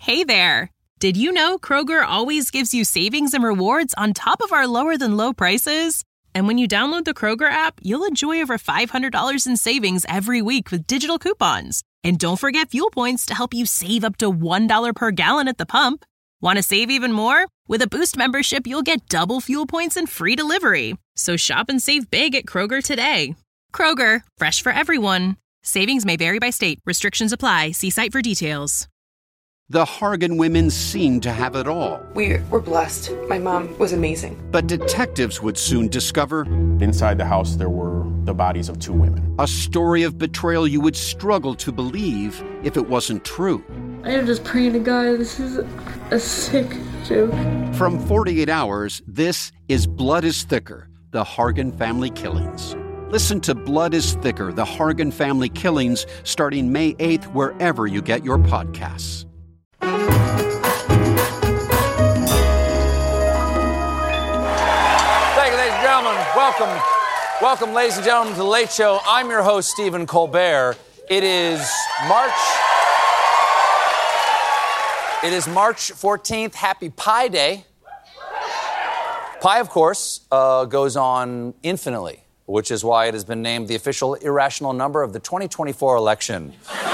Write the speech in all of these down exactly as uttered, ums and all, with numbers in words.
Hey there! Did you know Kroger always gives you savings and rewards on top of our lower-than-low prices? And when you download the Kroger app, you'll enjoy over five hundred dollars in savings every week with digital coupons. And don't forget fuel points to help you save up to one dollar per gallon at the pump. Want to save even more? With a Boost membership, you'll get double fuel points and free delivery. So shop and save big at Kroger today. Kroger, fresh for everyone. Savings may vary by state. Restrictions apply. See site for details. The Hargan women seemed to have it all. We were blessed. My mom was amazing. But detectives would soon discover... inside the house, there were the bodies of two women. A story of betrayal you would struggle to believe if it wasn't true. I am just praying to God, this is a sick joke. From forty-eight hours, this is Blood is Thicker, the Hargan family killings. Listen to Blood is Thicker, the Hargan family killings, starting May eighth, wherever you get your podcasts. Thank you, ladies and gentlemen. Welcome. Welcome, ladies and gentlemen, to The Late Show. I'm your host, Stephen Colbert. It is March... It is March fourteenth. Happy Pi Day. Pi, of course, uh, goes on infinitely, which is why it has been named the official irrational number of the twenty twenty-four election.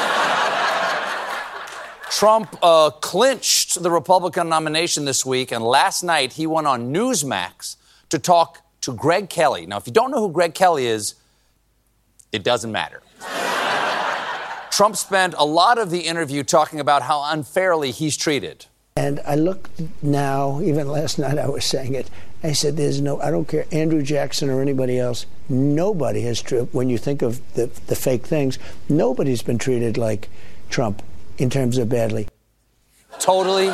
Trump uh, clinched the Republican nomination this week, and last night he went on Newsmax to talk to Greg Kelly. Now, if you don't know who Greg Kelly is, it doesn't matter. Trump spent a lot of the interview talking about how unfairly he's treated. And I look now, even last night I was saying it, I said there's no, I don't care, Andrew Jackson or anybody else, nobody has, when you think of the, the fake things, nobody's been treated like Trump in terms of badly. Totally,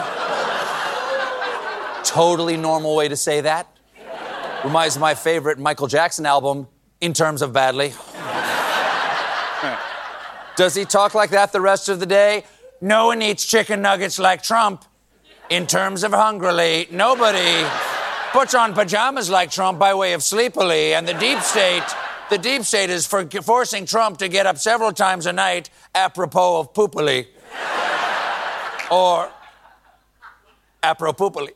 totally normal way to say that. Reminds me of my favorite Michael Jackson album, In Terms of Badly. Does he talk like that the rest of the day? No one eats chicken nuggets like Trump. In terms of hungrily, nobody puts on pajamas like Trump by way of sleepily. And the deep state, the deep state is for forcing Trump to get up several times a night apropos of poopily. Or apropos-poopily.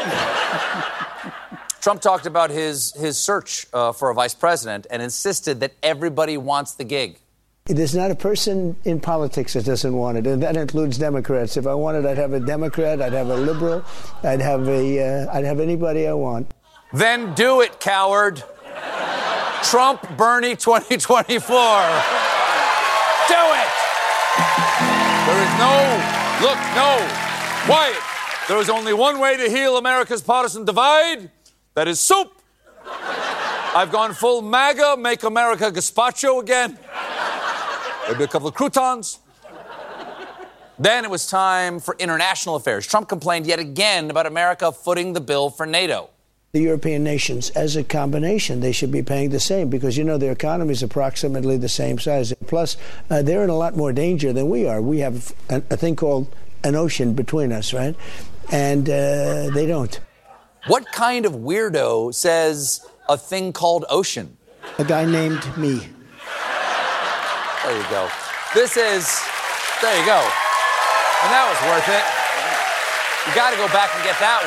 Trump talked about his, his search uh, for a vice president and insisted that everybody wants the gig. There's not a person in politics that doesn't want it, and that includes Democrats. If I wanted, I'd have a Democrat, I'd have a liberal, I'd have a, uh, I'd have anybody I want. Then do it, coward. Trump Bernie twenty twenty-four. Do it. There is no, look, no, quiet. There is only one way to heal America's partisan divide. That is soup. I've gone full MAGA, make America gazpacho again. Maybe a couple of croutons. Then it was time for international affairs. Trump complained yet again about America footing the bill for NATO. The European nations, as a combination, they should be paying the same because, you know, their economy is approximately the same size. Plus, uh, they're in a lot more danger than we are. We have a, a thing called an ocean between us, right? And uh, they don't. What kind of weirdo says a thing called ocean? A guy named me. There you go. This is, there you go. And that was worth it. You got to go back and get that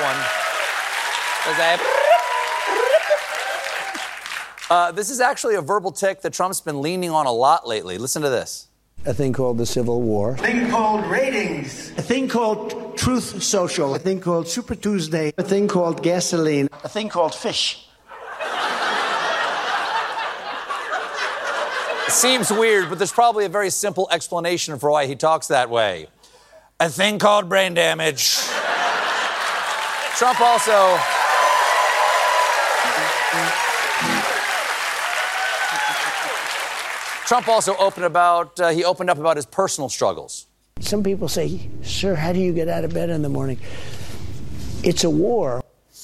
one. Uh, this is actually a verbal tick that Trump's been leaning on a lot lately. Listen to this. A thing called the Civil War. A thing called ratings. A thing called Truth Social. A thing called Super Tuesday. A thing called gasoline. A thing called fish. Seems weird, but there's probably a very simple explanation for why he talks that way. A thing called brain damage. Trump also... Trump also opened about, uh, he opened up about his personal struggles. Some people say, sir, how do you get out of bed in the morning? It's a war.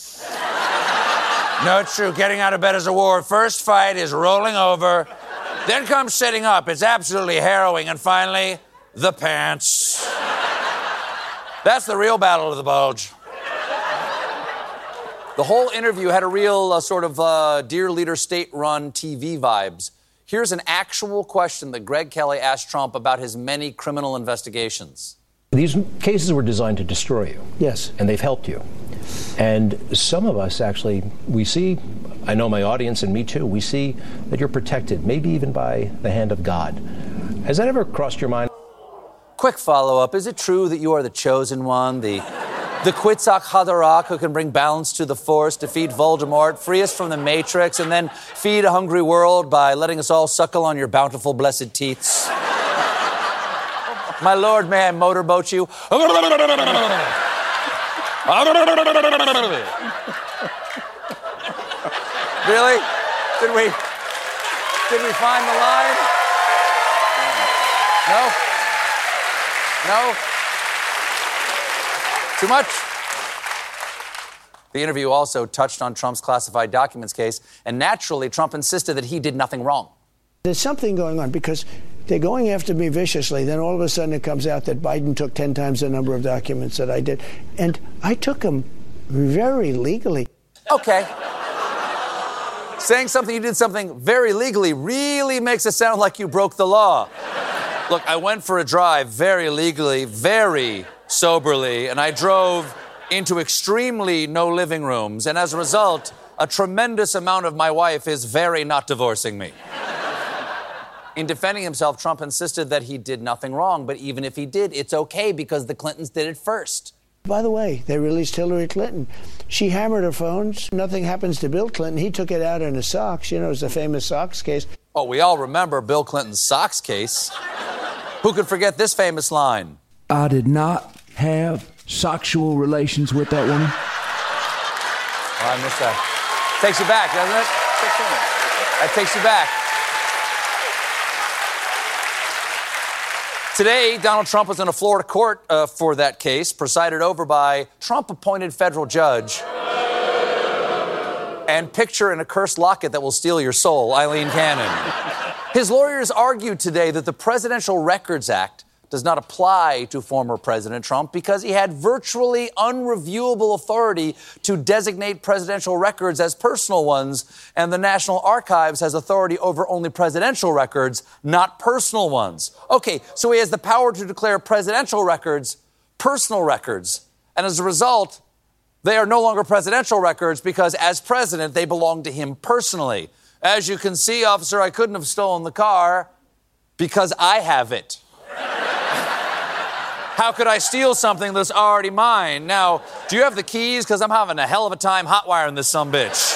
No, it's true. Getting out of bed is a war. First fight is rolling over. Then comes sitting up. It's absolutely harrowing. And finally, the pants. That's the real battle of the bulge. The whole interview had a real uh, sort of uh, Dear Leader State-run T V vibes. Here's an actual question that Greg Kelly asked Trump about his many criminal investigations. These cases were designed to destroy you. Yes. And they've helped you. And some of us actually, we see, I know my audience and me too, we see that you're protected, maybe even by the hand of God. Has that ever crossed your mind? Quick follow-up. Is it true that you are the chosen one, the the Kwitzak Haderach who can bring balance to the Force, defeat Voldemort, free us from the Matrix, and then feed a hungry world by letting us all suckle on your bountiful blessed teats? My lord, may I motorboat you? Really? Did we, did we find the line? No? No? Too much? The interview also touched on Trump's classified documents case, and naturally, Trump insisted that he did nothing wrong. There's something going on because they're going after me viciously. Then all of a sudden it comes out that Biden took ten times the number of documents that I did. And I took them very legally. Okay. Saying something you did something very legally really makes it sound like you broke the law. Look, I went for a drive very legally, very soberly, and I drove into extremely no living rooms. And as a result, a tremendous amount of my wife is very not divorcing me. In defending himself, Trump insisted that he did nothing wrong. But even if he did, it's okay because the Clintons did it first. By the way, they released Hillary Clinton. She hammered her phones. Nothing happens to Bill Clinton. He took it out in his socks. You know, it's the famous socks case. Oh, we all remember Bill Clinton's socks case. Who could forget this famous line? I did not have sexual relations with that woman. Oh, I missed that. Takes you back, doesn't it? That takes you back. Today, Donald Trump was in a Florida court uh, for that case, presided over by Trump-appointed federal judge and picture in a cursed locket that will steal your soul, Eileen Cannon. His lawyers argued today that the Presidential Records Act does not apply to former President Trump because he had virtually unreviewable authority to designate presidential records as personal ones, and the National Archives has authority over only presidential records, not personal ones. Okay, so he has the power to declare presidential records personal records, and as a result, they are no longer presidential records because as president, they belong to him personally. As you can see, officer, I couldn't have stolen the car because I have it. How could I steal something that's already mine? Now, do you have the keys? Because I'm having a hell of a time hotwiring this sumbitch.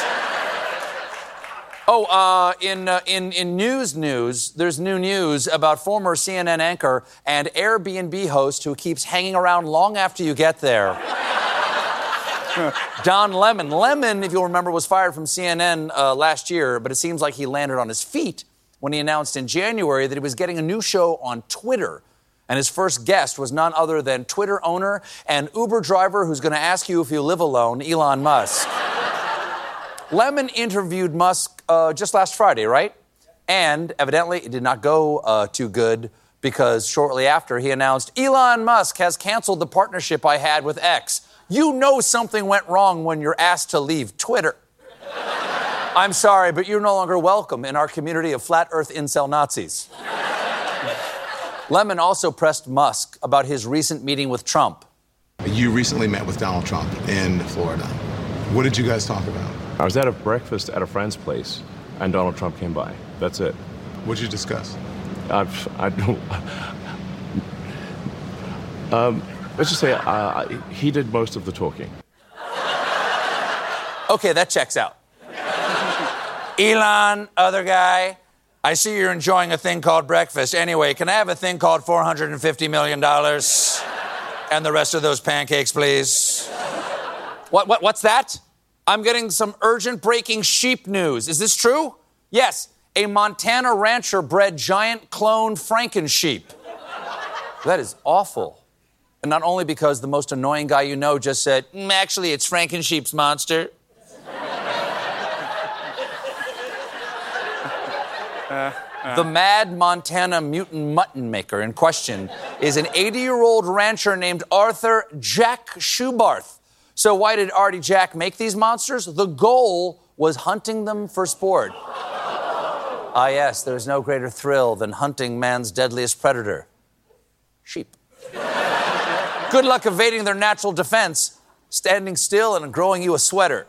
Oh, uh, in, uh, in, in news news, there's new news about former C N N anchor and Airbnb host who keeps hanging around long after you get there. Don Lemon. Lemon, if you'll remember, was fired from C N N uh, last year, but it seems like he landed on his feet when he announced in January that he was getting a new show on Twitter. And his first guest was none other than Twitter owner and Uber driver who's going to ask you if you live alone, Elon Musk. Lemon interviewed Musk uh, just last Friday, right? And evidently it did not go uh, too good because shortly after he announced, Elon Musk has canceled the partnership I had with X. You know something went wrong when you're asked to leave Twitter. I'm sorry, but you're no longer welcome in our community of flat earth incel Nazis. Lemon also pressed Musk about his recent meeting with Trump. You recently met with Donald Trump in Florida. What did you guys talk about? I was at a breakfast at a friend's place, and Donald Trump came by. That's it. What did you discuss? I've, I don't... Um, let's just say uh, he did most of the talking. Okay, that checks out. Elon, other guy, I see you're enjoying a thing called breakfast. Anyway, can I have a thing called four hundred fifty million dollars? And the rest of those pancakes, please. What, what, what's that? I'm getting some urgent breaking sheep news. Is this true? Yes, a Montana rancher bred giant clone Frankensheep. That is awful. And not only because the most annoying guy you know just said, mm, actually, it's Frankensheep's monster. Uh, uh. The mad Montana mutant mutton maker in question is an eighty-year-old rancher named Arthur Jack Schubarth. So why did Artie Jack make these monsters? The goal was hunting them for sport. Ah, yes, there's no greater thrill than hunting man's deadliest predator, sheep. Good luck evading their natural defense, standing still and growing you a sweater.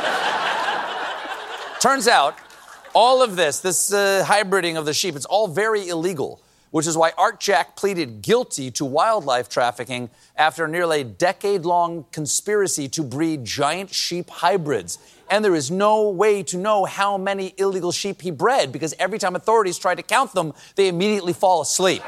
Turns out, all of this, this uh, hybriding of the sheep, it's all very illegal, which is why Art Jack pleaded guilty to wildlife trafficking after nearly a decade-long conspiracy to breed giant sheep hybrids. And there is no way to know how many illegal sheep he bred because every time authorities try to count them, they immediately fall asleep.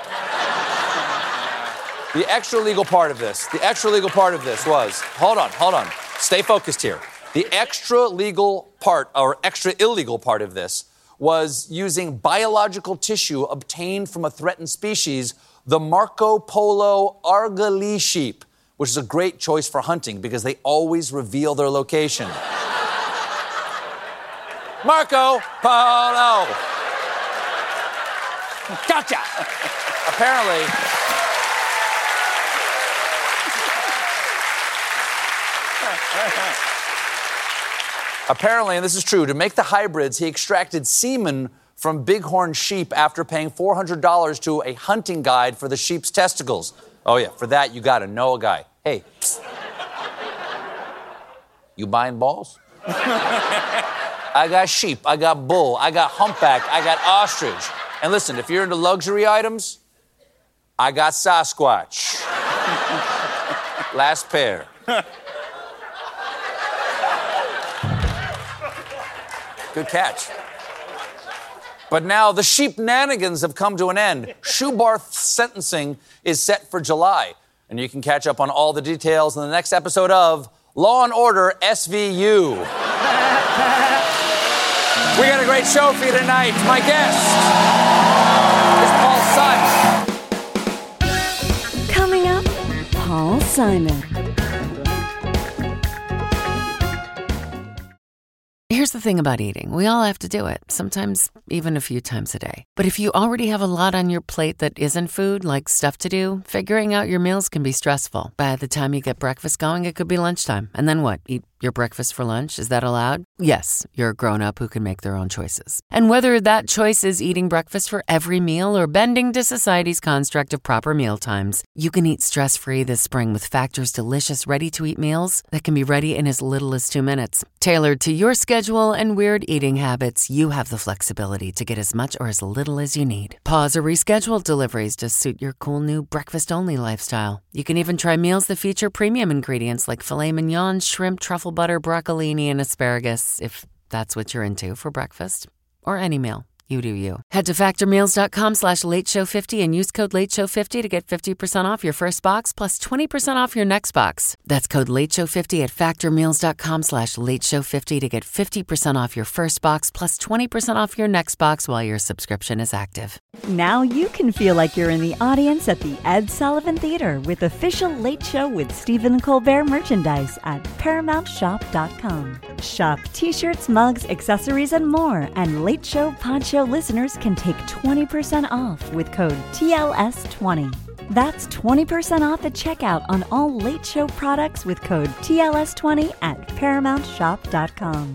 The extra legal part of this, the extra legal part of this was, hold on, hold on, stay focused here. The extra legal part, or extra illegal part of this, was using biological tissue obtained from a threatened species, the Marco Polo Argali sheep, which is a great choice for hunting because they always reveal their location. Marco Polo. Gotcha. Apparently, Apparently, and this is true, to make the hybrids, he extracted semen from bighorn sheep after paying four hundred dollars to a hunting guide for the sheep's testicles. Oh, yeah, for that, you gotta know a guy. Hey, psst. You buying balls? I got sheep, I got bull, I got humpback, I got ostrich. And listen, if you're into luxury items, I got Sasquatch. Last pair. Good catch. But now the sheep-nanigans have come to an end. Shoebarth's sentencing is set for July. And you can catch up on all the details in the next episode of Law and Order S V U. We got a great show for you tonight. My guest is Paul Simon. Coming up, Paul Simon. Here's the thing about eating. We all have to do it, sometimes even a few times a day. But if you already have a lot on your plate that isn't food, like stuff to do, figuring out your meals can be stressful. By the time you get breakfast going, it could be lunchtime. And then what? Eat your breakfast for lunch? Is that allowed? Yes, you're a grown-up who can make their own choices. And whether that choice is eating breakfast for every meal or bending to society's construct of proper meal times, you can eat stress-free this spring with Factor's delicious ready-to-eat meals that can be ready in as little as two minutes. Tailored to your schedule and weird eating habits, you have the flexibility to get as much or as little as you need. Pause or reschedule deliveries to suit your cool new breakfast-only lifestyle. You can even try meals that feature premium ingredients like filet mignon, shrimp, truffle butter, broccolini, and asparagus, if that's what you're into for breakfast. Or any meal. You do you. Head to factormeals.com slash late show 50 and use code late show fifty to get fifty percent off your first box plus twenty percent off your next box. That's code late show fifty at factormeals.com slash late show 50 to get fifty percent off your first box plus twenty percent off your next box while your subscription is active. Now you can feel like you're in the audience at the Ed Sullivan Theater with official Late Show with Stephen Colbert merchandise at paramount shop dot com. Shop t-shirts, mugs, accessories, and more. And Late Show Pod Show listeners can take twenty percent off with code T L S twenty. That's twenty percent off at checkout on all Late Show products with code T L S twenty at paramount shop dot com.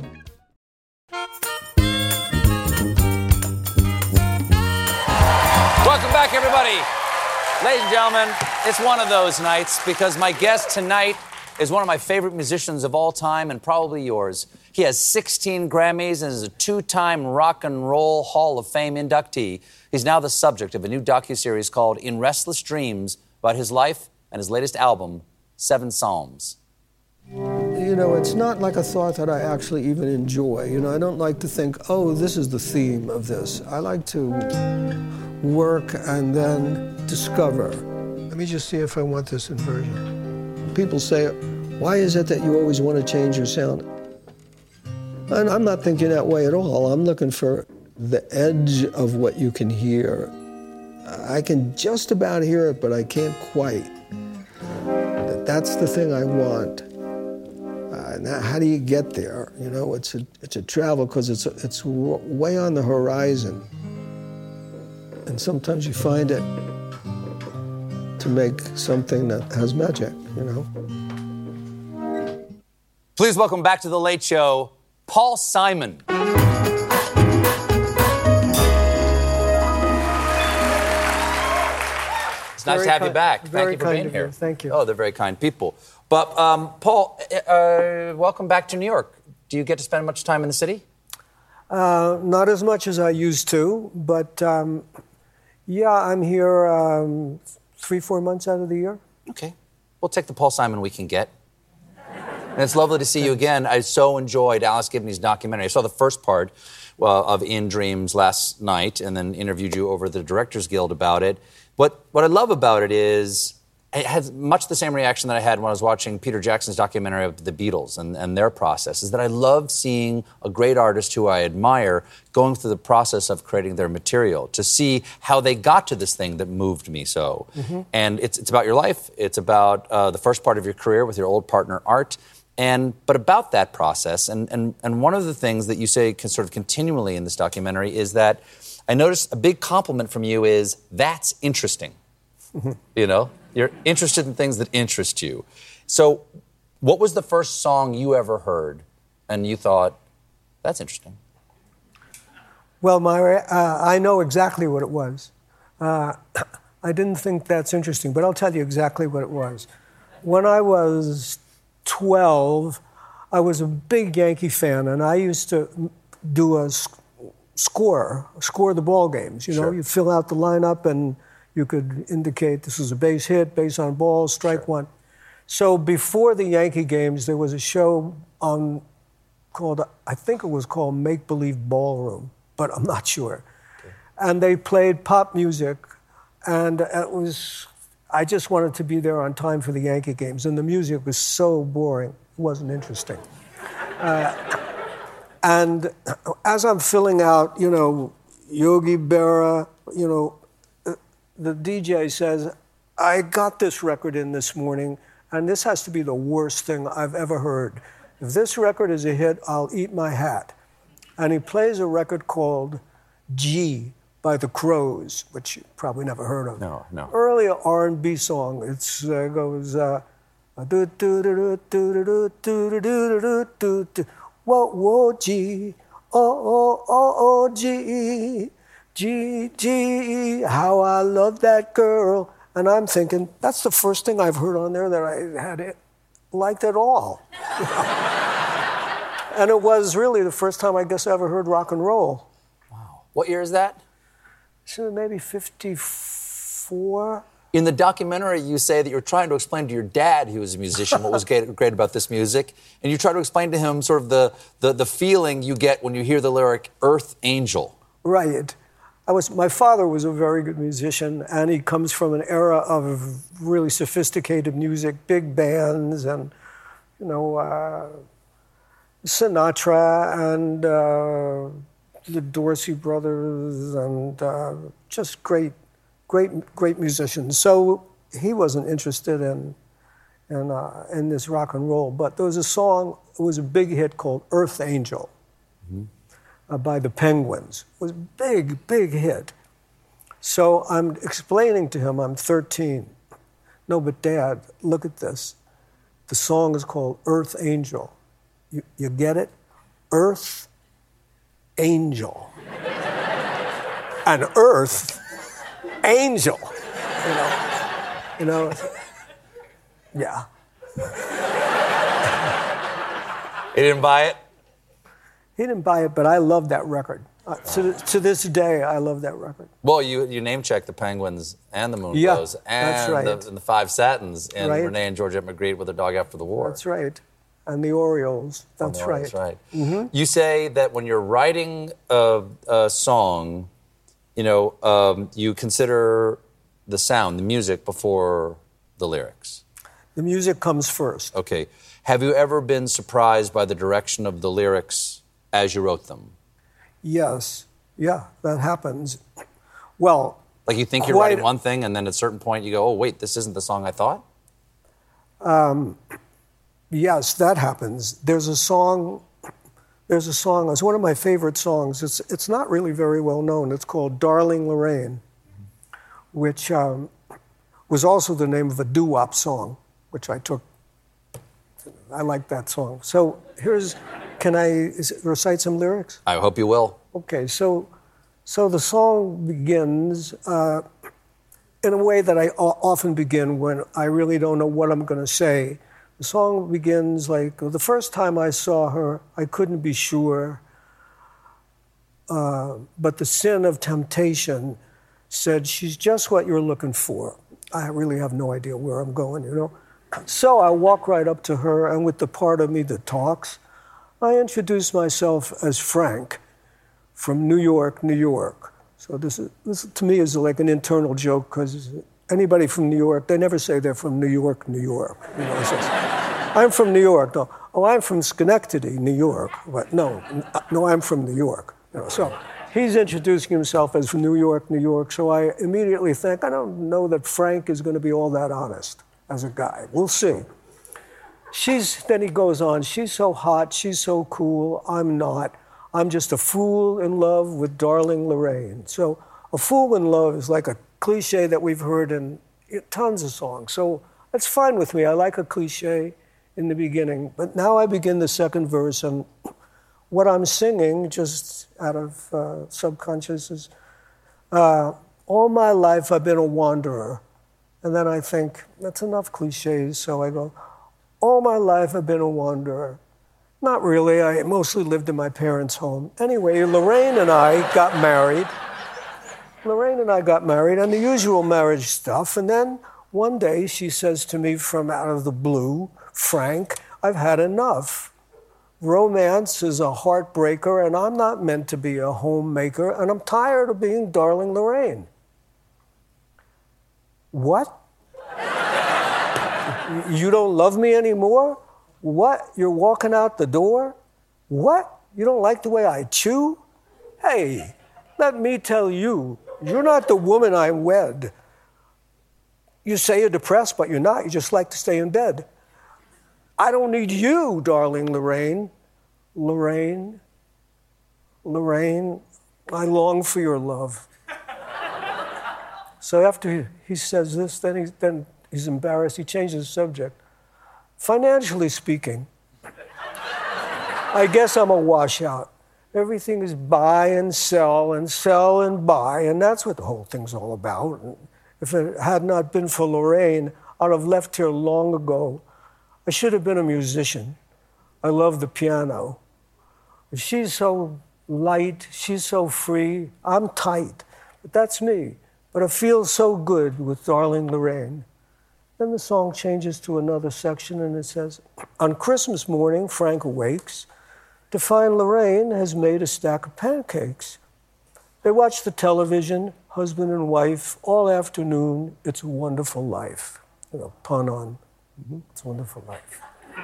Welcome back, everybody. Ladies and gentlemen, it's one of those nights because my guest tonight is one of my favorite musicians of all time and probably yours. He has sixteen Grammys and is a two-time Rock and Roll Hall of Fame inductee. He's now the subject of a new docuseries called In Restless Dreams about his life and his latest album, Seven Psalms. You know, it's not like a thought that I actually even enjoy. You know, I don't like to think, oh, this is the theme of this. I like to work and then discover. Let me just see if I want this inversion. People say, why is it that you always want to change your sound? And I'm not thinking that way at all. I'm looking for the edge of what you can hear. I can just about hear it, but I can't quite. That's the thing I want. Uh, now, how do you get there? You know, it's a it's a travel because it's a, it's w- way on the horizon, and sometimes you find it to make something that has magic. You know. Please welcome back to The Late Show, Paul Simon. It's nice Very to have kind- you back. very Thank you for kind being of here. you. Thank you. Oh, they're very kind people. But, um, Paul, uh, welcome back to New York. Do you get to spend much time in the city? Uh, not as much as I used to, but um, yeah, I'm here um, three, four months out of the year. Okay. We'll take the Paul Simon we can get. And it's lovely to see you again. I so enjoyed Alice Gibney's documentary. I saw the first part uh, of In Dreams last night and then interviewed you over the Directors Guild about it. What, what I love about it is it has much the same reaction that I had when I was watching Peter Jackson's documentary of the Beatles and, and their process, is that I love seeing a great artist who I admire going through the process of creating their material, to see how they got to this thing that moved me so. Mm-hmm. And it's, it's about your life. It's about uh, the first part of your career with your old partner, Art. And but about that process, and, and, and one of the things that you say can sort of continually in this documentary is that I noticed a big compliment from you is, that's interesting. Mm-hmm. You know, you're interested in things that interest you. So what was the first song you ever heard and you thought, that's interesting? Well, Myra, uh, I know exactly what it was. Uh, I didn't think that's interesting, but I'll tell you exactly what it was. When I was twelve, I was a big Yankee fan, and I used to do a sc- score, score the ball games. You know, Sure. you fill out the lineup, and you could indicate this is a base hit, base on balls, strike Sure. one. So before the Yankee games, there was a show on called, I think it was called Make Believe Ballroom, but I'm not sure. Okay. And they played pop music, and it was. I just wanted to be there on time for the Yankee games, and the music was so boring, it wasn't interesting. Uh, and as I'm filling out, you know, Yogi Berra, you know, the D J says, I got this record in this morning, and this has to be the worst thing I've ever heard. If this record is a hit, I'll eat my hat. And he plays a record called G by the Crows, which you probably never heard of. No, no. Early R and B song. It uh, goes, uh, do do do do do do do do do do do. Whoa whoa G, oh oh oh oh G, G G. How I love that girl. And I'm thinking that's the first thing I've heard on there that I had it liked at all. And it was really the first time I guess I ever heard rock and roll. Wow. What year is that? So maybe fifty-four. In the documentary, you say that you're trying to explain to your dad, who was a musician, what was great, great about this music. And you try to explain to him sort of the, the, the feeling you get when you hear the lyric, Earth Angel. Right. I was, my father was a very good musician, and he comes from an era of really sophisticated music, big bands, and, you know, uh, Sinatra and uh, the Dorsey brothers, and uh, just great, great, great musicians. So he wasn't interested in in uh, in this rock and roll. But there was a song, it was a big hit called "Earth Angel" mm-hmm. uh, by the Penguins. It was a big, big hit. So I'm explaining to him, I'm thirteen. No, but Dad, look at this. The song is called "Earth Angel." You, you get it? Earth Angel. And Earth Angel. You know? You know? Yeah. He didn't buy it? He didn't buy it, but I love that record. Uh, to, to this day, I love that record. Well, you you name-checked the Penguins and the Moonglows Yeah, and, that's right. the, and the Five Satins and Right. Renee and Georgette Magritte with Their Dog After the War. That's right. And the Orioles. From That's the right. Orioles, right. Mm-hmm. You say that when you're writing a, a song, you know, um, you consider the sound, the music, before the lyrics. The music comes first. Okay. Have you ever been surprised by the direction of the lyrics as you wrote them? Yes. Yeah, that happens. Well, Like you think you're quite- writing one thing and then at a certain point you go, oh, wait, this isn't the song I thought? Um, yes, that happens. There's a song, there's a song, it's one of my favorite songs. It's, it's not really very well known. It's called Darling Lorraine, which um, was also the name of a doo-wop song, which I took. I like that song. So here's, can I is it, recite some lyrics? I hope you will. Okay, so, so the song begins, uh, in a way that I o- often begin when I really don't know what I'm going to say. The song begins like, the first time I saw her, I couldn't be sure, uh, but the sin of temptation said, she's just what you're looking for. I really have no idea where I'm going, you know? So I walk right up to her, and with the part of me that talks, I introduce myself as Frank from New York, New York. So this, is, this to me is like an internal joke, because anybody from New York, they never say they're from New York, New York. You know, it says, I'm from New York. No, oh, I'm from Schenectady, New York. But no, no, I'm from New York. You know, so he's introducing himself as from New York, New York. So I immediately think, I don't know that Frank is going to be all that honest as a guy. We'll see. She's, then he goes on, she's so hot, she's so cool, I'm not. I'm just a fool in love with darling Lorraine. So a fool in love is like a cliche that we've heard in tons of songs. So that's fine with me. I like a cliche in the beginning. But now I begin the second verse, and what I'm singing, just out of uh, subconscious, is uh, all my life I've been a wanderer. And then I think, that's enough cliches, so I go, all my life I've been a wanderer. Not really, I mostly lived in my parents' home. Anyway, Lorraine and I got married. Lorraine and I got married, and the usual marriage stuff. And then one day she says to me from out of the blue, Frank, I've had enough. Romance is a heartbreaker, and I'm not meant to be a homemaker, and I'm tired of being darling Lorraine. What? You don't love me anymore? What? You're walking out the door? What? You don't like the way I chew? Hey, let me tell you, you're not the woman I wed. You say you're depressed, but you're not. You just like to stay in bed. I don't need you, darling Lorraine. Lorraine, Lorraine, I long for your love. So after he, he says this, then, he, then he's embarrassed. He changes the subject. Financially speaking, I guess I'm a washout. Everything is buy and sell and sell and buy, and that's what the whole thing's all about. And if it had not been for Lorraine, I'd have left here long ago. I should have been a musician. I love the piano. She's so light, she's so free, I'm tight, but that's me. But it feels so good with darling Lorraine. Then the song changes to another section, and it says, on Christmas morning, Frank awakes to find Lorraine has made a stack of pancakes. They watch the television, husband and wife, all afternoon. It's a wonderful life. You know, pun on, mm-hmm. It's a wonderful life.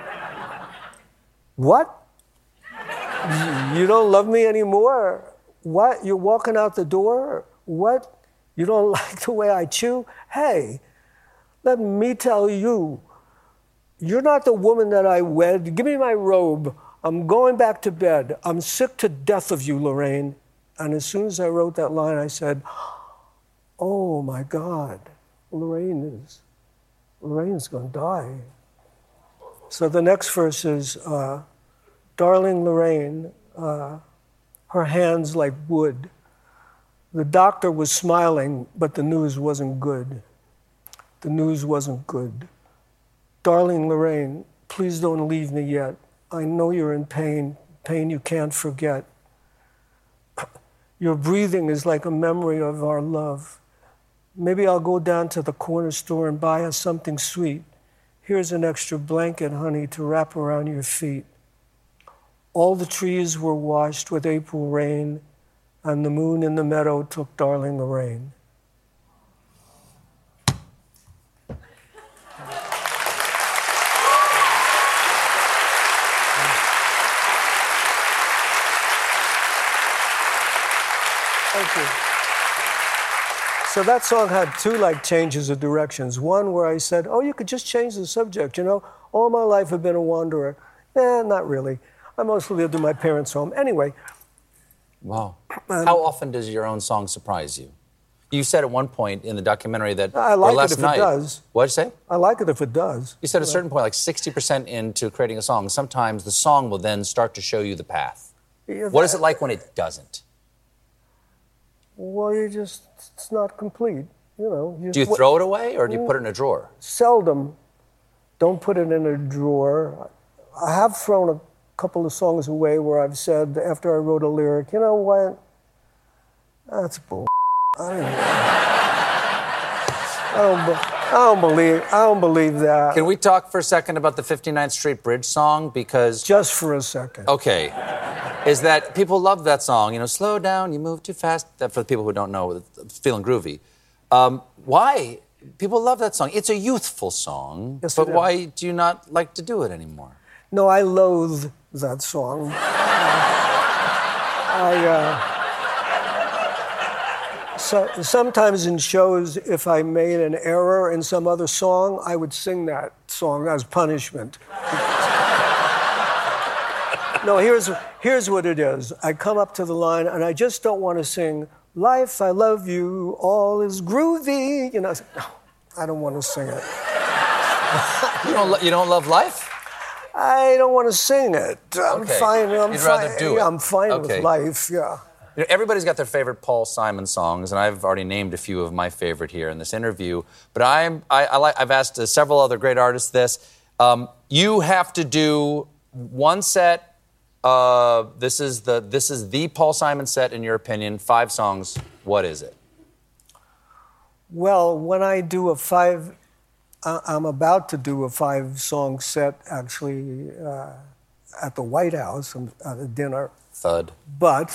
What? You don't love me anymore? What? You're walking out the door? What? You don't like the way I chew? Hey, let me tell you, you're not the woman that I wed. Give me my robe. I'm going back to bed. I'm sick to death of you, Lorraine. And as soon as I wrote that line, I said, oh my God, Lorraine is, Lorraine's gonna die. So the next verse is, uh, darling Lorraine, uh, her hands like wood. The doctor was smiling, but the news wasn't good. The news wasn't good. Darling Lorraine, please don't leave me yet. I know you're in pain, pain you can't forget. Your breathing is like a memory of our love. Maybe I'll go down to the corner store and buy us something sweet. Here's an extra blanket, honey, to wrap around your feet. All the trees were washed with April rain, and the moon in the meadow took darling Lorraine. Thank you. So that song had two like changes of directions. One where I said, oh, you could just change the subject, you know? All my life I've been a wanderer. Eh, not really. I mostly lived in my parents' home. Anyway. Wow. Um, How often does your own song surprise you? You said at one point in the documentary that... I like or last it if night, it does. What did you say? I like it if it does. You said at a certain point, like sixty percent into creating a song, sometimes the song will then start to show you the path. Yeah, what is it like when it doesn't? Well, you just, it's not complete. you know. You, do you throw it away or do you put it in a drawer? Seldom. Don't put it in a drawer. I have thrown a couple of songs away where I've said, after I wrote a lyric, you know what? That's bull. I don't, I don't, I don't believe. I don't believe that. Can we talk for a second about the fifty-ninth Street Bridge song? Because just for a second. Okay, is that people love that song? You know, slow down, you move too fast. That for the people who don't know, feeling groovy. Um, why? People love that song. It's a youthful song, yes, but why do you not like to do it anymore? No, I loathe that song. I. Uh, So, sometimes in shows, if I made an error in some other song, I would sing that song as punishment. No, here's, here's what it is. I come up to the line, and I just don't want to sing, "Life, I love you, all is groovy." You know, no, I don't want to sing it. you, don't lo- you don't love life? I don't want to sing it. I'm okay. fine. I'm You'd fine. rather do it. Yeah, I'm fine okay. with life, yeah. You know, everybody's got their favorite Paul Simon songs, and I've already named a few of my favorite here in this interview. But I'm, I, I like, I've asked uh, several other great artists this. Um, you have to do one set. Uh, this is the this is the Paul Simon set, in your opinion. Five songs. What is it? Well, when I do a five, uh, I'm about to do a five-song set, actually, uh, at the White House at a dinner. Thud. But.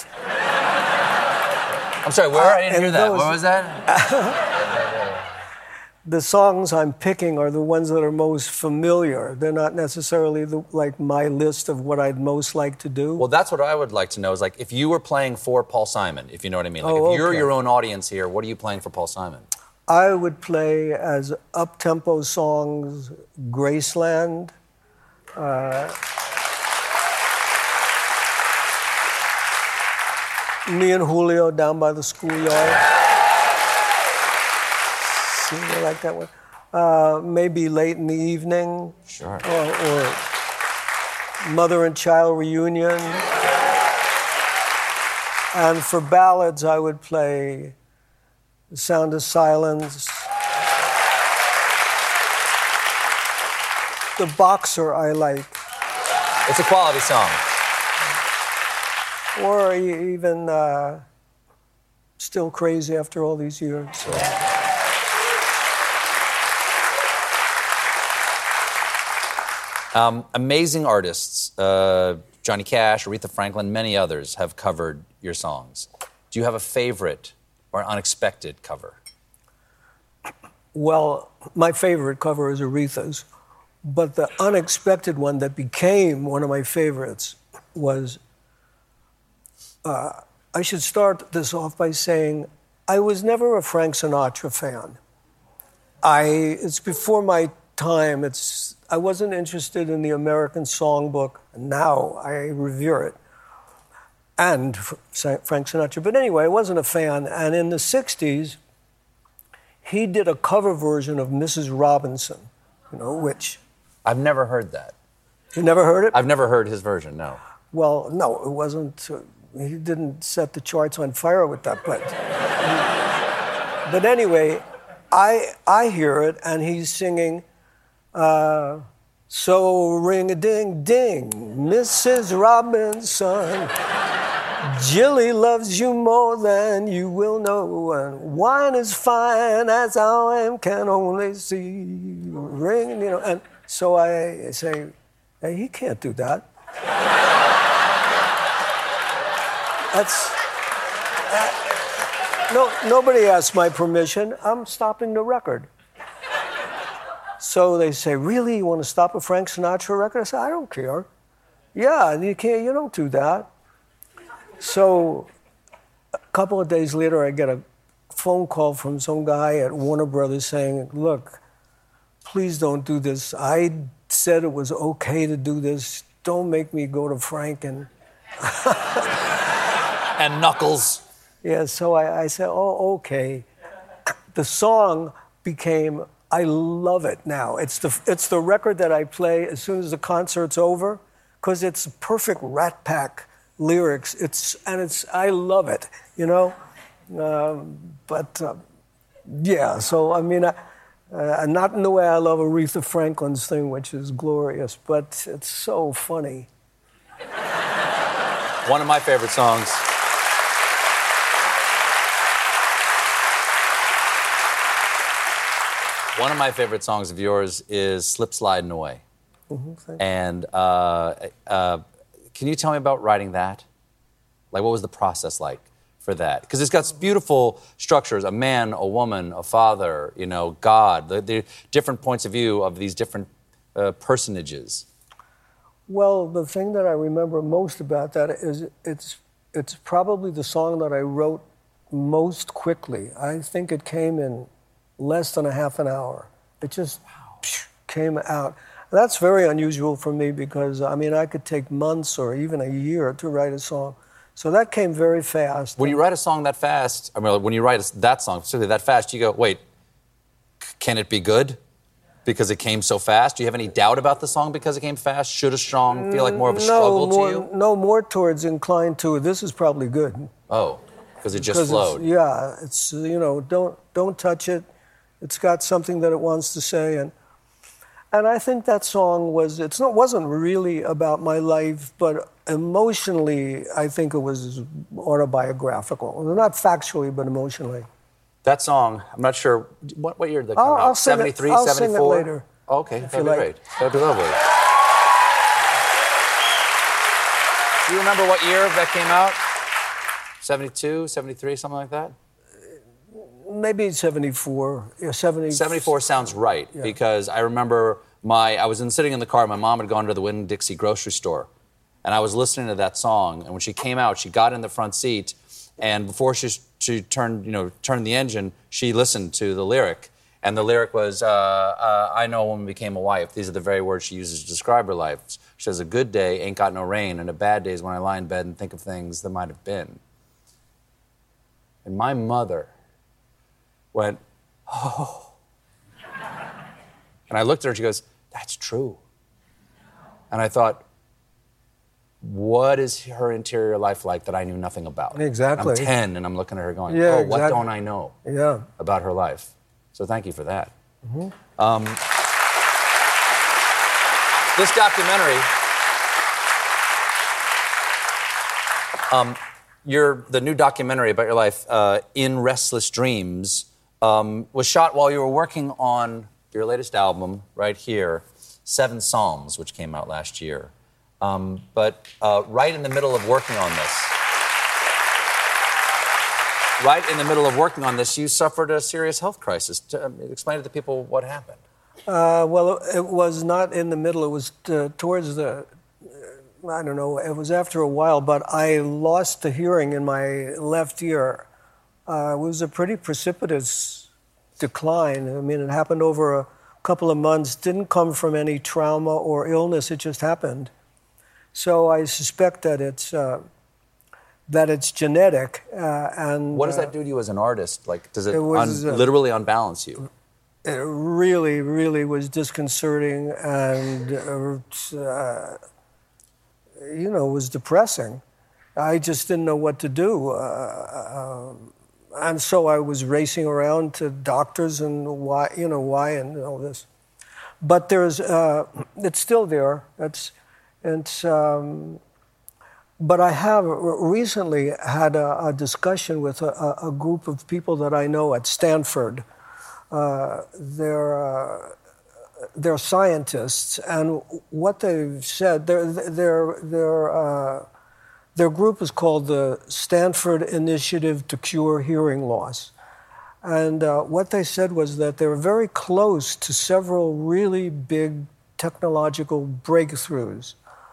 I'm sorry, where? I didn't uh, hear that. Those, what was that? The songs I'm picking are the ones that are most familiar. They're not necessarily the, like my list of what I'd most like to do. Well, that's what I would like to know is like if you were playing for Paul Simon, if you know what I mean. Like oh, if you're okay. your own audience here, what are you playing for Paul Simon? I would play as up-tempo songs, Graceland, uh, me and Julio down by the schoolyard. See, you like that one? Uh, maybe Late in the Evening. Sure. Or, or Mother and Child Reunion. And for ballads, I would play The Sound of Silence. The Boxer I like. It's a quality song. Or even uh, Still Crazy After All These Years. So. Um, amazing artists, uh, Johnny Cash, Aretha Franklin, many others have covered your songs. Do you have a favorite or unexpected cover? Well, my favorite cover is Aretha's, but the unexpected one that became one of my favorites was, uh, I should start this off by saying, I was never a Frank Sinatra fan. I, it's before my time, it's, I wasn't interested in the American songbook. Now I revere it. And Frank Sinatra. But anyway, I wasn't a fan. And in the sixties, he did a cover version of Missus Robinson, you know, which... I've never heard that. You never heard it? I've never heard his version, no. Well, no, it wasn't... Uh, he didn't set the charts on fire with that, but... but anyway, I, I hear it, and he's singing... Uh, so ring-a-ding-ding, Missus Robinson, Jilly loves you more than you will know, and wine is fine as I can only see. Ring, you know, and so I say, hey, he can't do that. That's, uh, no, nobody asked my permission. I'm stopping the record. So they say, really, you want to stop a Frank Sinatra record? I said, I don't care. Yeah, you can't, you don't do that. So a couple of days later, I get a phone call from some guy at Warner Brothers saying, look, please don't do this. I said it was okay to do this. Don't make me go to Frank and... and Knuckles. Yeah, so I, I said, oh, okay. The song became... I love it now. It's the it's the record that I play as soon as the concert's over, because it's perfect Rat Pack lyrics. It's and it's I love it, you know. Um, but uh, Yeah, so I mean, I, uh, not in the way I love Aretha Franklin's thing, which is glorious, but it's so funny. One of my favorite songs. One of my favorite songs of yours is Slip Sliding Away. Mm-hmm, and uh, uh, can you tell me about writing that? Like, what was the process like for that? Because it's got beautiful structures, a man, a woman, a father, you know, God, the, the different points of view of these different uh, personages. Well, the thing that I remember most about that is it's it's probably the song that I wrote most quickly. I think it came in less than a half an hour. It just wow. came out. That's very unusual for me because, I mean, I could take months or even a year to write a song. So that came very fast. When you write a song that fast, I mean, when you write that song, particularly that fast, you go, wait, can it be good? Because it came so fast? Do you have any doubt about the song because it came fast? Should a song feel like more of a no, struggle more, to you? No, more towards inclined to, this is probably good. Oh, because it just because flowed. It's, yeah, it's, you know, don't don't touch it. It's got something that it wants to say. And and I think that song was, it's not, wasn't really about my life, but emotionally, I think it was autobiographical. Not factually, but emotionally. That song, I'm not sure, what, what year did that come I'll, out? I'll seventy-three, I'll seventy-four? Sing it later. Oh, okay, if that'd you be like. great. That'd be lovely. Do you remember what year that came out? seventy-two, seventy-three, something like that? Maybe seventy-four. Yeah, seventy. seventy-four sounds right, yeah. because I remember my, I was in, sitting in the car, my mom had gone to the Winn-Dixie grocery store, and I was listening to that song, and when she came out, she got in the front seat, and before she, she turned, you know, turned the engine, she listened to the lyric, and the lyric was, uh, uh, I know a woman became a wife. These are the very words she uses to describe her life. She says, a good day ain't got no rain, and a bad day is when I lie in bed and think of things that might have been. And my mother went, oh. And I looked at her and she goes, that's true. And I thought, what is her interior life like that I knew nothing about? Exactly. I'm ten and I'm looking at her going, yeah, oh, exactly. what don't I know yeah. about her life? So thank you for that. Mm-hmm. Um, this documentary, um, your, the new documentary about your life, uh, In Restless Dreams, um, was shot while you were working on your latest album right here, Seven Psalms, which came out last year. Um, but uh, right in the middle of working on this, right in the middle of working on this, you suffered a serious health crisis. To, um, explain to the people what happened. Uh, well, it was not in the middle. It was uh, towards the, uh, I don't know, it was after a while, but I lost the hearing in my left ear. Uh, it was a pretty precipitous decline. I mean, it happened over a couple of months, didn't come from any trauma or illness, it just happened. So I suspect that it's uh, that it's genetic. Uh, and what does that uh, do to you as an artist? Like, does it, it was, un- uh, literally unbalance you? It really, really was disconcerting, and uh, uh, you know, was depressing. I just didn't know what to do, uh, uh, and so I was racing around to doctors and why, you know, why and all this. But there's, uh, it's still there. It's, it's. Um, but I have recently had a, a discussion with a, a group of people that I know at Stanford. Uh, they're uh, they're scientists, and what they've said, their their their uh, their group is called the Stanford Initiative to Cure Hearing Loss, and uh, what they said was that they're very close to several really big technological breakthroughs.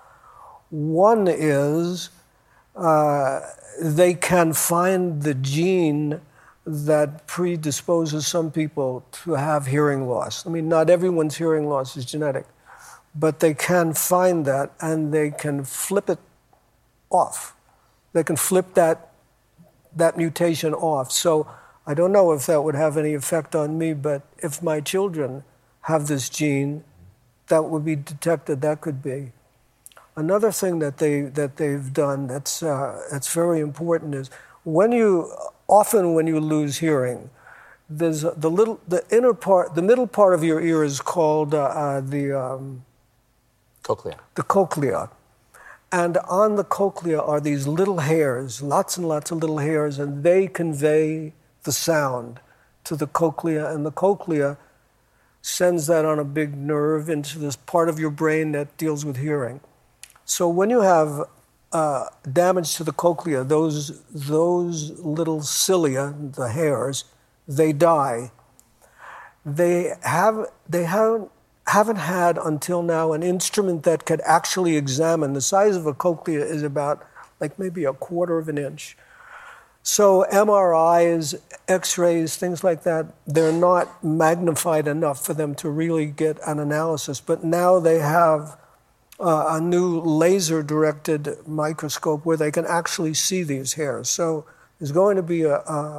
One is uh, they can find the gene that predisposes some people to have hearing loss. I mean, not everyone's hearing loss is genetic, but they can find that and they can flip it off. They can flip that that mutation off. So I don't know if that would have any effect on me, but if my children have this gene, that would be detected. That could be. Another thing that they that they've done that's uh, that's very important is when you often when you lose hearing, there's the little, the inner part, the middle part of your ear is called uh, uh, the um, cochlea. The cochlea, and on the cochlea are these little hairs, lots and lots of little hairs, and they convey the sound to the cochlea, and the cochlea sends that on a big nerve into this part of your brain that deals with hearing. So when you have uh, damage to the cochlea, those those little cilia, the hairs, they die. They have they haven't haven't had until now an instrument that could actually examine. The size of a cochlea is about like maybe a quarter of an inch. So M R Is, X-rays, things like that, they're not magnified enough for them to really get an analysis. But now they have uh, a new laser-directed microscope where they can actually see these hairs. So there's going to be a, a,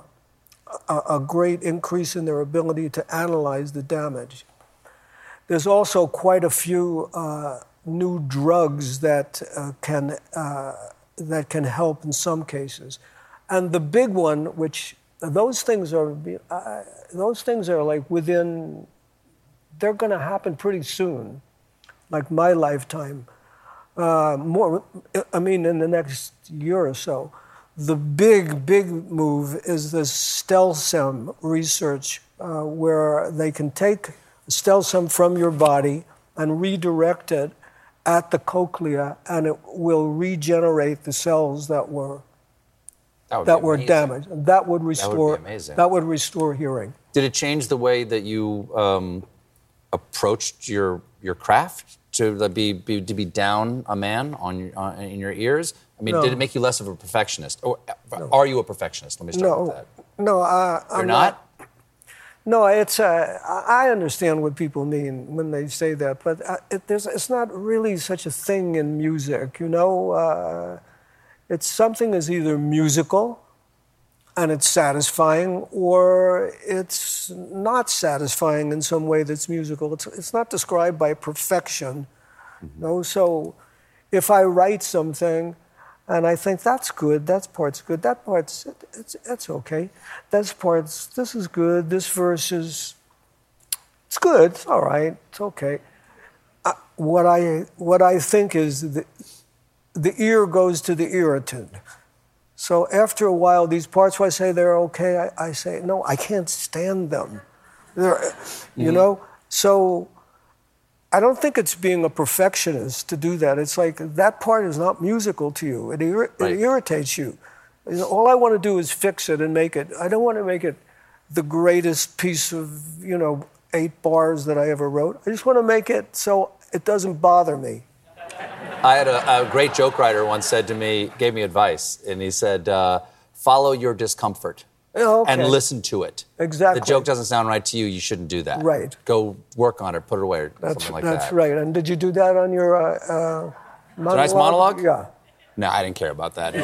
a great increase in their ability to analyze the damage. There's also quite a few uh, new drugs that uh, can uh, that can help in some cases. And the big one, which those things are, uh, those things are like within, they're going to happen pretty soon, like my lifetime. Uh, more, I mean, in the next year or so. The big, big move is this StelSem research, uh, where they can take StelSem from your body and redirect it at the cochlea, and it will regenerate the cells that were That, that were amazing. damaged. That would restore. That would be amazing. That would restore hearing. Did it change the way that you um, approached your your craft to be, be to be down a man on your, on, in your ears? I mean, No. did it make you less of a perfectionist, or No. are you a perfectionist? Let me start No, with that. no, uh, You're I'm not? No, it's. Uh, I understand what people mean when they say that, but uh, it, there's, it's not really such a thing in music, you know. Uh, It's something is either musical and it's satisfying, or it's not satisfying in some way that's musical. It's, it's not described by perfection. Mm-hmm. No? So if I write something and I think that's good, that part's good, that part's, it's, it's okay. This part's, this is good, this verse is, it's good, it's all right, it's okay. Uh, what I what I think is the, the ear goes to the irritant. So after a while, these parts where I say they're okay, I, I say, no, I can't stand them. They're, mm-hmm. You know? So I don't think it's being a perfectionist to do that. It's like that part is not musical to you. It, ir- right. it irritates you. You know, all I want to do is fix it and make it. I don't want to make it the greatest piece of, you know, eight bars that I ever wrote. I just want to make it so it doesn't bother me. I had a, a great joke writer once said to me, gave me advice, and he said, uh, follow your discomfort oh, okay. and listen to it. Exactly. The joke doesn't sound right to you, you shouldn't do that. Right. Go work on it, put it away, or that's, something like that's that. That's right. And did you do that on your uh, uh, monologue? Tonight's monologue? Yeah. No, I didn't care about that.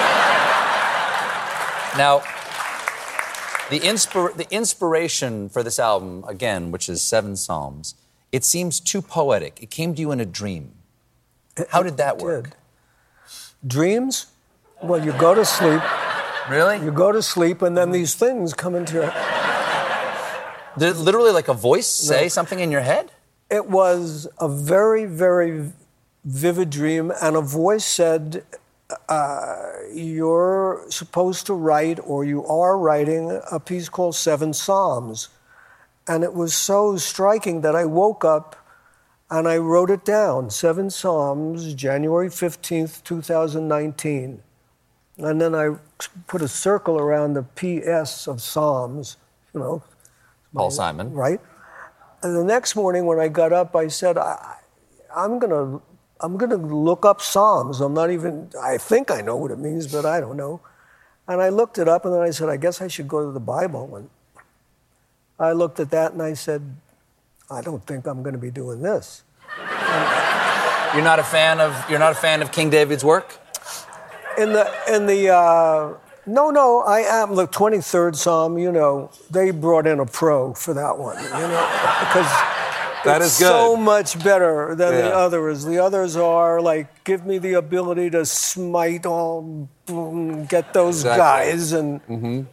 Now, the, inspir- the inspiration for this album, again, which is seven psalms, it seems too poetic. It came to you in a dream. How did that work? Dreams? Well, you go to sleep. Really? You go to sleep, and then these things come into your head. Did literally like a voice say no. something in your head? It was a very, very vivid dream, and a voice said, uh, you're supposed to write, or you are writing, a piece called Seven Psalms. And it was so striking that I woke up and I wrote it down, Seven Psalms, January fifteenth, twenty nineteen. And then I put a circle around the P S of Psalms, you know. Paul Simon. Right. And the next morning when I got up, I said, I, I'm gonna, I'm gonna look up Psalms. I'm not even, I think I know what it means, but I don't know. And I looked it up, and then I said, I guess I should go to the Bible. And I looked at that and I said, I don't think I'm going to be doing this. You're not a fan of you're not a fan of King David's work? In the in the uh, no no I am the twenty-third Psalm. You know, they brought in a pro for that one. You know, because that it's is good. So much better than yeah. the others. The others are like, give me the ability to smite all, get those exactly. guys and. Mm-hmm.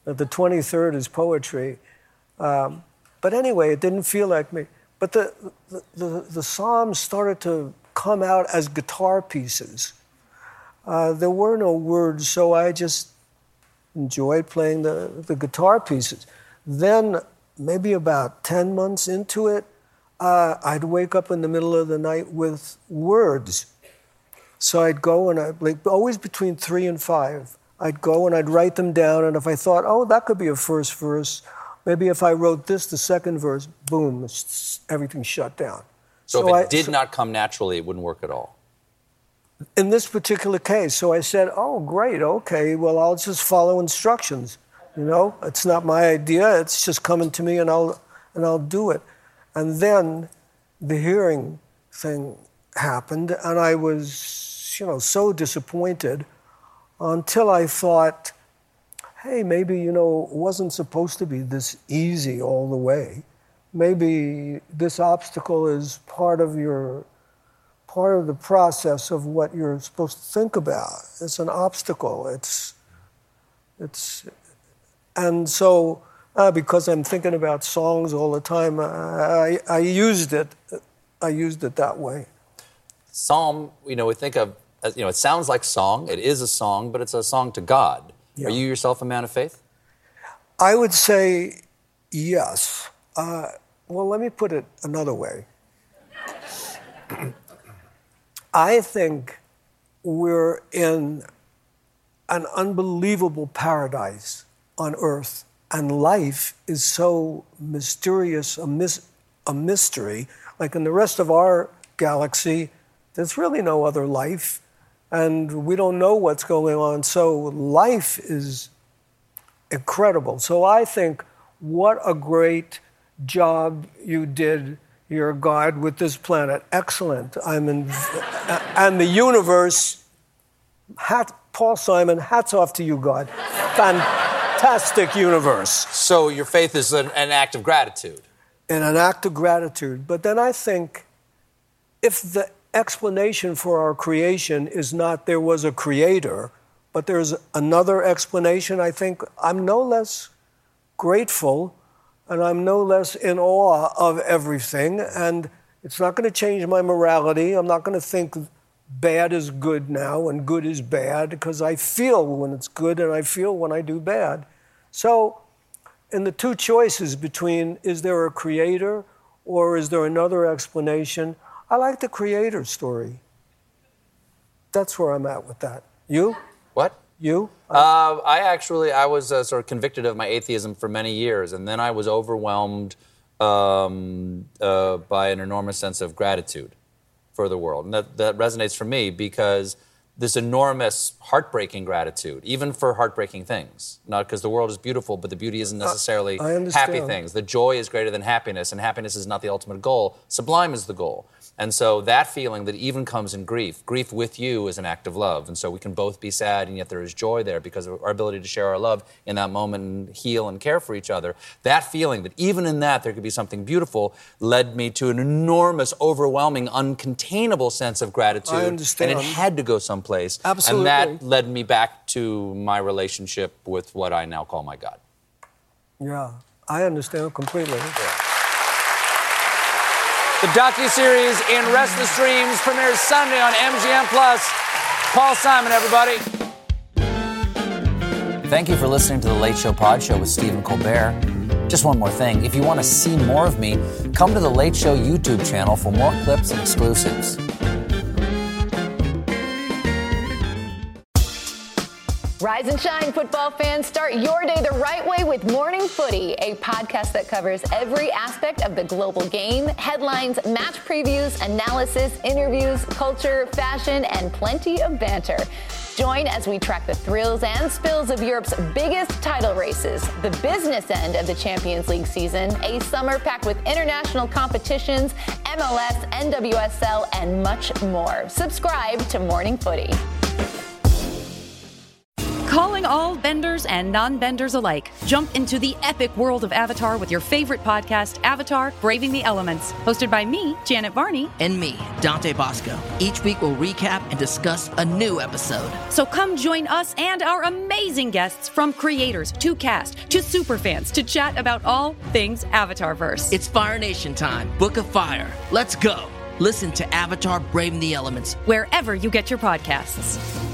that the twenty-third is poetry. Um, but anyway, it didn't feel like me. But the, the, the, the Psalms started to come out as guitar pieces. Uh, there were no words, so I just enjoyed playing the, the guitar pieces. Then, maybe about ten months into it, uh, I'd wake up in the middle of the night with words. So I'd go and I'd, like, always between three and five, I'd go and I'd write them down, and if I thought, oh, that could be a first verse, maybe if I wrote this, the second verse, boom, everything shut down. So, so if it I, did so, not come naturally, it wouldn't work at all? In this particular case. So I said, oh, great, okay, well, I'll just follow instructions. You know, it's not my idea, it's just coming to me and I'll, and I'll do it. And then the hearing thing happened, and I was, you know, so disappointed until I thought, hey, maybe, you know, it wasn't supposed to be this easy all the way. Maybe this obstacle is part of your, part of the process of what you're supposed to think about. It's an obstacle. It's, it's, and so uh, because I'm thinking about songs all the time, I, I used it. I used it that way. Psalm, you know, we think of, you know, it sounds like song. It is a song, but it's a song to God. Yeah. Are you yourself a man of faith? I would say yes. Uh, well, let me put it another way. I think we're in an unbelievable paradise on Earth, and life is so mysterious, a, mis- a mystery. Like in the rest of our galaxy, there's really no other life, and we don't know what's going on. So life is incredible. So I think what a great job you did, your God, with this planet. Excellent. I'm in, and the universe, hat, Paul Simon, hats off to you, God. Fantastic universe. So your faith is an, an act of gratitude. And an act of gratitude. But then I think if the explanation for our creation is not there was a creator, but there's another explanation, I think I'm no less grateful and I'm no less in awe of everything. And it's not going to change my morality. I'm not going to think bad is good now and good is bad, because I feel when it's good and I feel when I do bad. So in the two choices between is there a creator or is there another explanation, I like the creator story. That's where I'm at with that. You? What? You? Uh, I actually, I was uh, sort of convicted of my atheism for many years, and then I was overwhelmed um, uh, by an enormous sense of gratitude for the world. And that, that resonates for me because this enormous heartbreaking gratitude, even for heartbreaking things. Not because the world is beautiful, but the beauty isn't necessarily uh, happy things. The joy is greater than happiness, and happiness is not the ultimate goal. Sublime is the goal. And so that feeling that even comes in grief, grief with you is an act of love. And so we can both be sad, and yet there is joy there because of our ability to share our love in that moment and heal and care for each other. That feeling that even in that there could be something beautiful led me to an enormous, overwhelming, uncontainable sense of gratitude. I understand. And it had to go someplace. Absolutely. And that led me back to my relationship with what I now call my God. Yeah, I understand completely. Yeah. The docuseries In Restless Dreams premieres Sunday on M G M Plus. Paul Simon, everybody. Thank you for listening to The Late Show Pod Show with Stephen Colbert. Just one more thing. If you want to see more of me, come to The Late Show YouTube channel for more clips and exclusives. Rise and shine, football fans. Start your day the right way with Morning Footy, a podcast that covers every aspect of the global game, headlines, match previews, analysis, interviews, culture, fashion, and plenty of banter. Join as we track the thrills and spills of Europe's biggest title races, the business end of the Champions League season, a summer packed with international competitions, M L S, N W S L, and much more. Subscribe to Morning Footy. Calling all benders and non-benders alike. Jump into the epic world of Avatar with your favorite podcast, Avatar: Braving the Elements. Hosted by me, Janet Varney. And me, Dante Bosco. Each week we'll recap and discuss a new episode. So come join us and our amazing guests, from creators to cast to superfans, to chat about all things Avatarverse. It's Fire Nation time. Book of Fire. Let's go. Listen to Avatar: Braving the Elements wherever you get your podcasts.